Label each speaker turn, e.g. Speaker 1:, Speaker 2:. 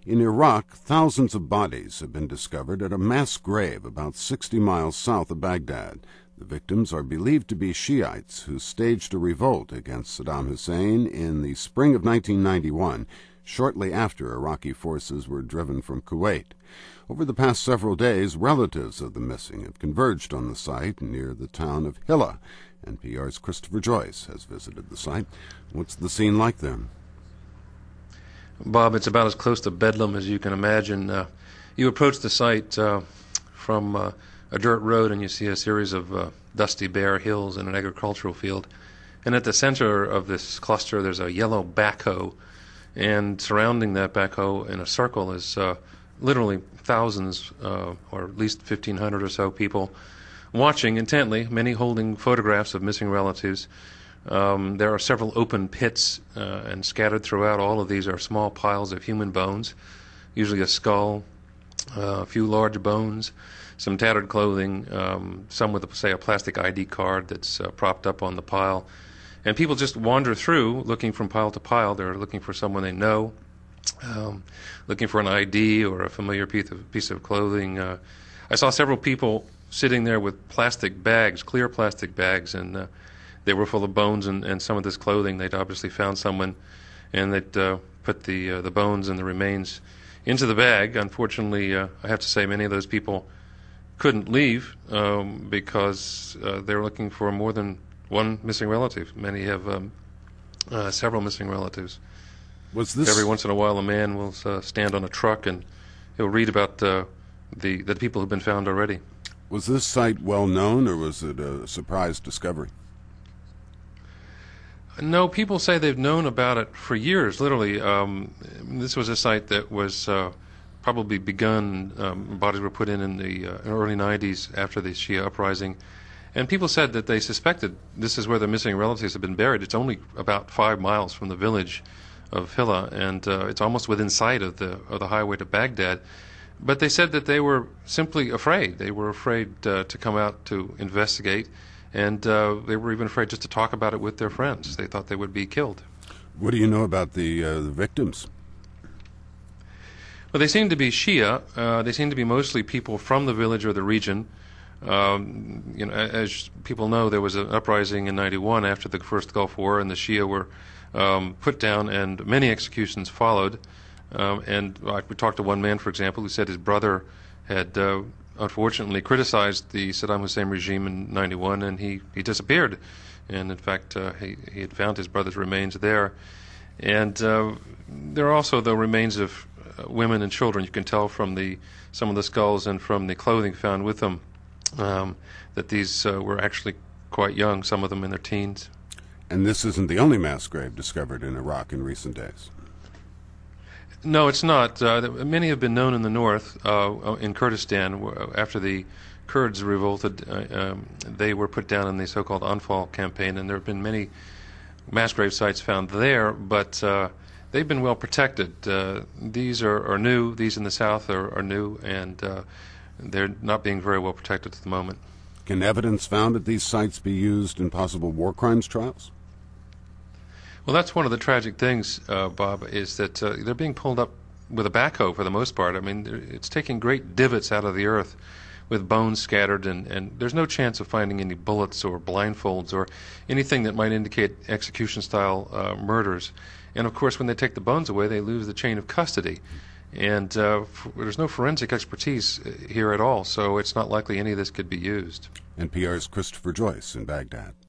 Speaker 1: In Iraq, thousands of bodies have been discovered at a mass grave about 60 miles south of Baghdad. The victims are believed to be Shiites who staged a revolt against Saddam Hussein in the spring of 1991, shortly after Iraqi forces were driven from Kuwait. Over the past several days, relatives of the missing have converged on the site near the town of Hilla. NPR's Christopher Joyce has visited the site. What's the scene like there?
Speaker 2: Bob, it's about as close to Bedlam as you can imagine. You approach the site from a dirt road and you see a series of dusty bare hills and an agricultural field. And at the center of this cluster there's a yellow backhoe, and surrounding that backhoe in a circle is literally thousands, or at least 1,500 or so people watching intently, many holding photographs of missing relatives. There are several open pits, and scattered throughout all of these are small piles of human bones, usually a skull, a few large bones, some tattered clothing, some with, say, a plastic ID card that's propped up on the pile. And people just wander through looking from pile to pile. They're looking for someone they know, looking for an ID or a familiar piece of clothing. I saw several people sitting there with plastic bags, clear plastic bags, and they were full of bones and some of this clothing. They'd obviously found someone, and they'd put the bones and the remains into the bag. Unfortunately, I have to say many of those people couldn't leave because they were looking for more than one missing relative. Many have several missing relatives. Every once in a while a man will stand on a truck and he'll read about the people who've been found already.
Speaker 1: Was this site well known, or was it a surprise discovery?
Speaker 2: No, people say they've known about it for years, literally. This was a site that was probably begun, bodies were put in the early 90s after the Shia uprising, and people said that they suspected this is where the missing relatives have been buried. It's only about 5 miles from the village of Hilla, and it's almost within sight of the highway to Baghdad. But they said that they were simply afraid. They were afraid to come out to investigate, and they were even afraid just to talk about it with their friends. They thought they would be killed.
Speaker 1: What do you know about the victims?
Speaker 2: Well, they seem to be Shia. They seem to be mostly people from the village or the region. As people know, there was an uprising in '91 after the first Gulf War, and the Shia were put down, and many executions followed. And we talked to one man, for example, who said his brother had unfortunately criticized the Saddam Hussein regime in '91, and he disappeared. And in fact, he had found his brother's remains there. And there are also the remains of women and children. You can tell from some of the skulls and from the clothing found with them that these were actually quite young, some of them in their teens.
Speaker 1: And this isn't the only mass grave discovered in Iraq in recent days.
Speaker 2: No, it's not. Many have been known in the north, in Kurdistan. After the Kurds revolted, they were put down in the so-called Anfal campaign, and there have been many mass grave sites found there, but they've been well protected. These are new. These in the south are new, and they're not being very well protected at the moment.
Speaker 1: Can evidence found at these sites be used in possible war crimes trials?
Speaker 2: Well, that's one of the tragic things, Bob, is that they're being pulled up with a backhoe for the most part. I mean, it's taking great divots out of the earth with bones scattered, and there's no chance of finding any bullets or blindfolds or anything that might indicate execution-style murders. And, of course, when they take the bones away, they lose the chain of custody. And there's no forensic expertise here at all, so it's not likely any of this could be used.
Speaker 1: NPR's Christopher Joyce in Baghdad.